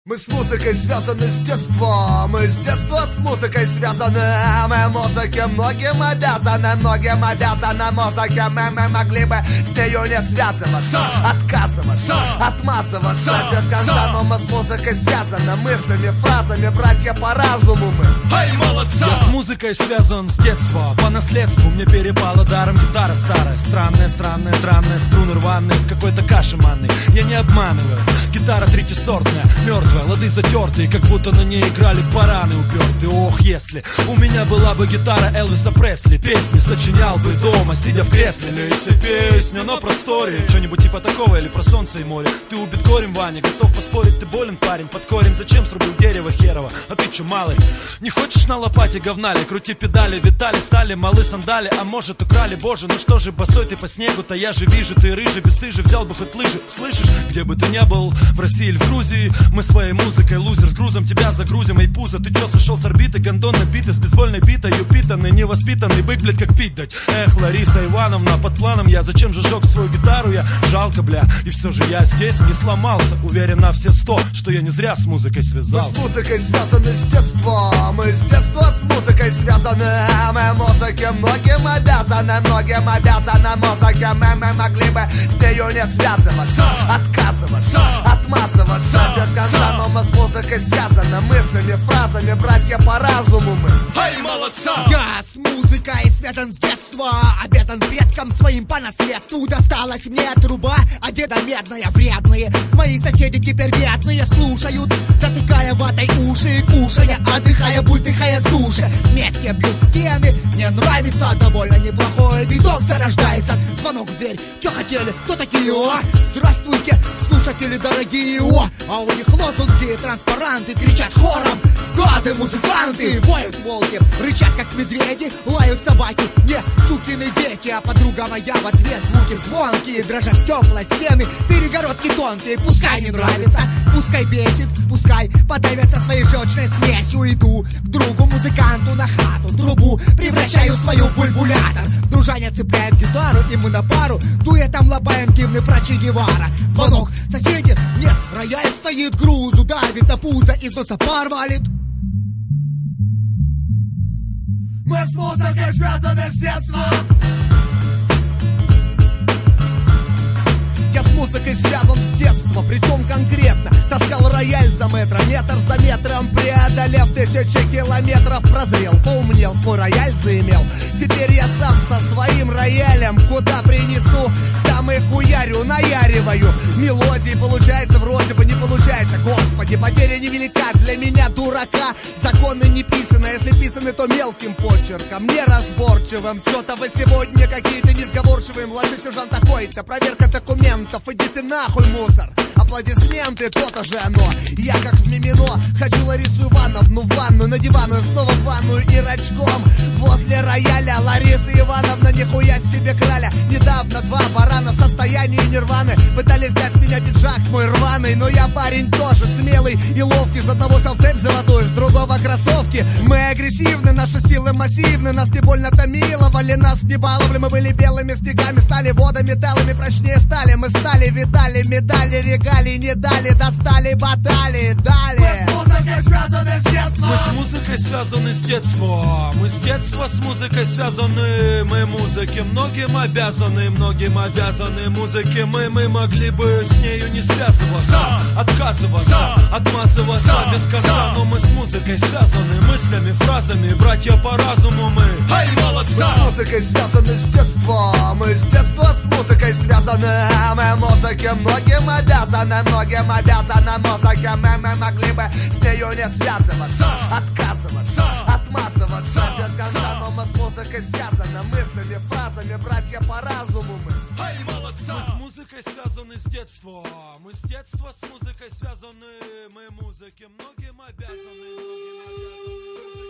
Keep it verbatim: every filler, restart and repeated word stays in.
Мы с музыкой связаны с детства, мы с детства с музыкой связаны. Мы музыке многим обязаны, многим обязаны музыке. Мы, мы могли бы с нею не связываться, отказываться, отмазываться без конца. Но мы с музыкой связаны мыслями, фразами, братья по разуму мы. Эй, молодца! Я с музыкой связан с детства, по наследству мне перепала даром гитара старая. Странная, странная, дранная, струны рваные, в какой-то каше манной. Я не обманываю, гитара третьесортная, мертвая, лады затертые, как будто на ней играли бараны упертые. Ох, если у меня была бы гитара Элвиса Пресли, песни сочинял бы дома, сидя в кресле. Если песня на просторе, что-нибудь типа такого или про солнце и море. Ты убит горем, Ваня, готов поспорить, ты болен, парень, под корень. Зачем срубил дерево херово, а ты че, малый? Не хочешь на лопате говнали, крути педали, витали, стали малы сандали. А может украли, боже, ну что же, босой ты по снегу-то, я же вижу, ты рыжий, бесстыжий, взял бы хоть лыжи. Слышишь, где бы ты ни был, в России или в Грузии, мы своей музыкой лузер, с грузом тебя загрузим, эй, пузо. Ты чё, сошел с орбиты, гондон набитый, с бейсбольной битой, упитанный, невоспитанный бык, блядь, как пить дать. Эх, Лариса Ивановна, под планом я, зачем же жёг свою гитару я? Жалко, бля, и все же я здесь не сломался, уверен на все сто, что я не зря с музыкой связался. Мы с музыкой связаны с детства, мы с детства с музыкой связаны. Мы музыке многим обязаны, многим обязаны музыке. Мы, мы могли бы с нею не связываться, отказываться, отмазываться без конца. Но мы с музыкой связаны мыслями, фразами, братья по разуму мы. Эй, молодца! Я с музыкой связан с детства, обязан предкам своим по наследству. Досталась мне труба, а деда медная, вредные. Мои соседи теперь бедные слушают, затыкая ватой уши, кушая, отдыхая, бультыхая с души. Вместе бьют стены, мне нравится, довольно неплохой видок зарождается. Звонок в дверь, чё хотели, кто такие, о? Здравствуйте, слушатели дорогие, о! А у них лозунги, транспаранты, кричат хором. Гады, музыканты, воют волки, рычат как медведи, лают собаки, не сукины дети. А подруга моя в ответ звуки звонкие, дрожат стекла, стены, перегородки тонкие. Пускай не нравится, пускай бесит, пускай подавятся своей желчной смесью. Иду к другу музыканту на хату, трубу превращаю в свою бульбулятор. Дружаня цепляет гитару, и мы на пару дуэтом лобаем гимны про Че Гевара. Звонок, соседи, нет, рояль стоит, грузу давит, а пузо из носа пар валит. Мы с музыкой связаны с детства. Я с музыкой связан с детства, причем конкретно. Таскал рояль за метр, метр за метром, преодолев тысячи километров. Прозрел, поумнел, свой рояль заимел. Теперь я сам со своим роялем куда принесу, там и хуярю, наяриваю. Мелодии получается, вроде бы не получается. Господи, потеря невелика для меня, дурака. Законы не писаны, если писаны, то мелким почерком, неразборчивым. Чё-то вы сегодня какие-то несговорчивые. Младший сержант такой-то, проверка документов. Иди ты нахуй, мусор. Аплодисменты, то-то же оно. Я как в Мимино, хочу Ларису Ивановну в ванную, на диванную, снова в ванную и рачком возле рояля. Лариса Ивановна, нихуя себе краля. Недавно два барана в состоянии нирваны пытались снять с меня пиджак мой рваный. Но я парень тоже смелый и ловкий. С одного сел цепь золотую, с другого кроссовки. Мы агрессивны, наши силы массивны. Нас не больно томиловали, нас не баловали. Мы были белыми снегами, стали водометаллами, прочнее стали. Мы стали, видали, медали, регалии не дали, достали, батали, дали. Мы с музыкой связаны с детства. Мы с музыкой связаны с детства. Мы с детства с музыкой связаны. Мы музыке многим обязаны, многим обязаны музыке. Мы, мы могли бы с нею не связываться, отказываться, отмазываться без конца. Но мы с музыкой связаны мыслями, фразами, братья по разуму мы. Эй, молодца! Мы с музыкой связаны с детства, мы с детства с музыкой связаны. Мы музыке многим обязаны, многим обязаны музыке. Мы, мы могли бы с нею не связываться, отказываться, отмазываться без конца. Но мы с музыкой связаны мыслями, фразами, братья по разуму мы. Эй, молодца! Мы с музыкой связаны с детства. Мы с детства с музыкой связаны. Мы музыке многим обязаны, многим обязаны.